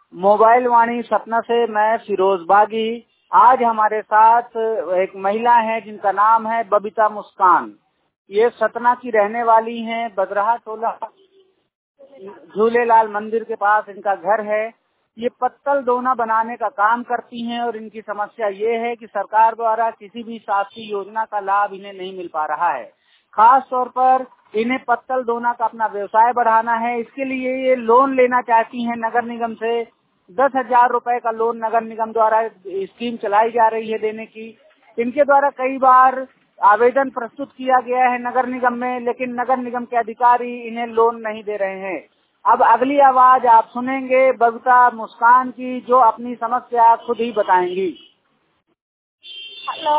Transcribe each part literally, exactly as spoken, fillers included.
Mobile वाणी सतना से मैं फिरोज बागी। आज हमारे साथ एक महिला है जिनका नाम है बबीता मुस्कान। ये सतना की रहने वाली हैं। बदराहा टोला झूलेलाल मंदिर के पास इनका घर है। ये पत्तल दोना बनाने का काम करती हैं और इनकी समस्या ये है कि सरकार द्वारा किसी भी शासकीय योजना का लाभ इन्हें नहीं मिल पा रहा है। खास तौर पर इन्हें पत्तल दोना का अपना व्यवसाय बढ़ाना है। इसके लिए ये लोन लेना चाहती हैं नगर निगम से। दस हजार रूपए का लोन नगर निगम द्वारा स्कीम चलाई जा रही है देने की। इनके द्वारा कई बार आवेदन प्रस्तुत किया गया है नगर निगम में, लेकिन नगर निगम के अधिकारी इन्हें लोन नहीं दे रहे हैं। अब अगली आवाज आप सुनेंगे बबीता मुस्कान की, जो अपनी समस्या खुद ही बताएंगी। हेलो,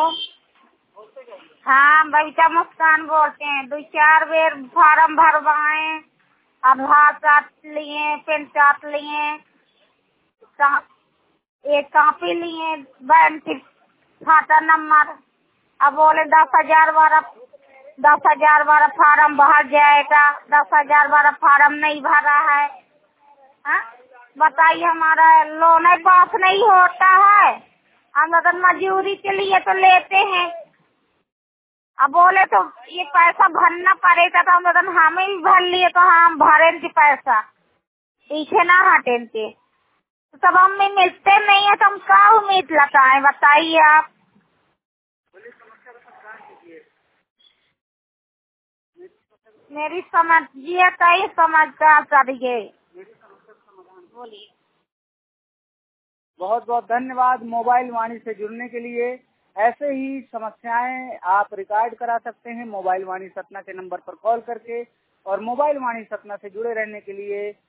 हाँ बबीता मुस्कान बोलते हैं। दो चार बेर फार्म भरवाए, आधार चाट लिए, पेन चाट लिए, एक कॉपी लिए, बैंक खाता नंबर। अब बोले दस हजार बारह दस हजार बारह फार्म भर जाएगा। दस हजार बारह फार्म नहीं भरा है। हाँ? बताइए, हमारा लोन पास नहीं होता है। हम अगर मजदूरी के लिए तो लेते हैं। अब बोले तो ये पैसा भरना पड़ेगा, तो हम अगर हमें भी भर लिए तो हम भरें के पैसा पीछे ना हटें के। तो सब हमें मिलते नहीं है, तो हम क्या उम्मीद लगाएं? बताइए आप। मेरी समझिए, कई समझदार करिए। बोलिए। बहुत बहुत धन्यवाद मोबाइल वाणी से जुड़ने के लिए। ऐसे ही समस्याएं आप रिकॉर्ड करा सकते हैं मोबाइल वाणी सतना के नंबर पर कॉल करके। और मोबाइल वाणी सतना से जुड़े रहने के लिए